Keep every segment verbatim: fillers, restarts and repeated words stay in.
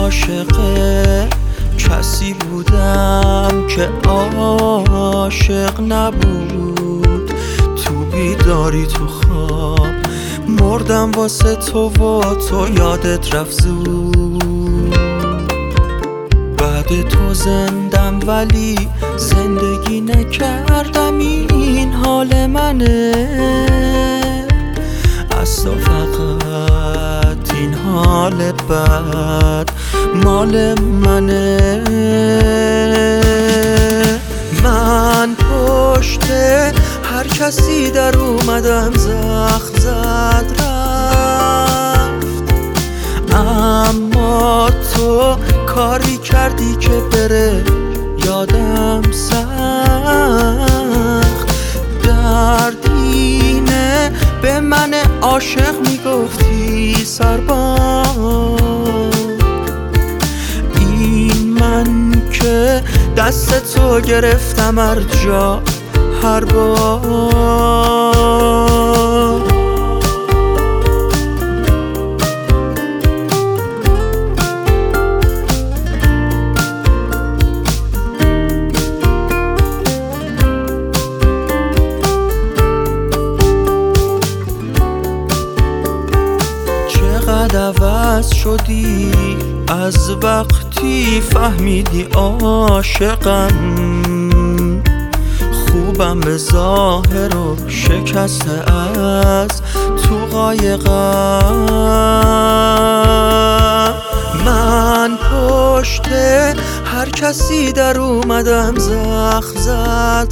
عاشق کسی بودم که عاشق نبود. تو بیداری تو خواب مردم واسه تو و تو یادت رفت زود. بعد تو زندم ولی زندگی نکردم، این حال منه. از تو فقط این حال بد مال منه. من پشت هر کسی در اومدم زخم زد رفت، اما تو کاری کردی که بره یادم سخت. دردینه به من عاشق میگفتی سربار، این من که دست تو گرفتم هر جا هر بار. چقدر عوض شدی از وقتی فهمیدی عاشقم. خوبم به ظاهر و شکسته از تو قایقم. من پشت هر کسی در اومدم زخم زد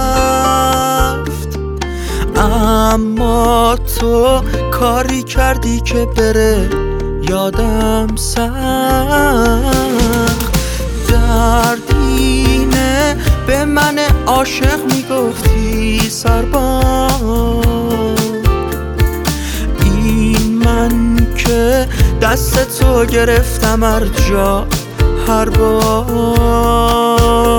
رفت، اما تو کاری کردی که بره یادم سخت. دردینه به من عاشق میگفتی سربار، این من که دست تو گرفتم هر جا هر بار.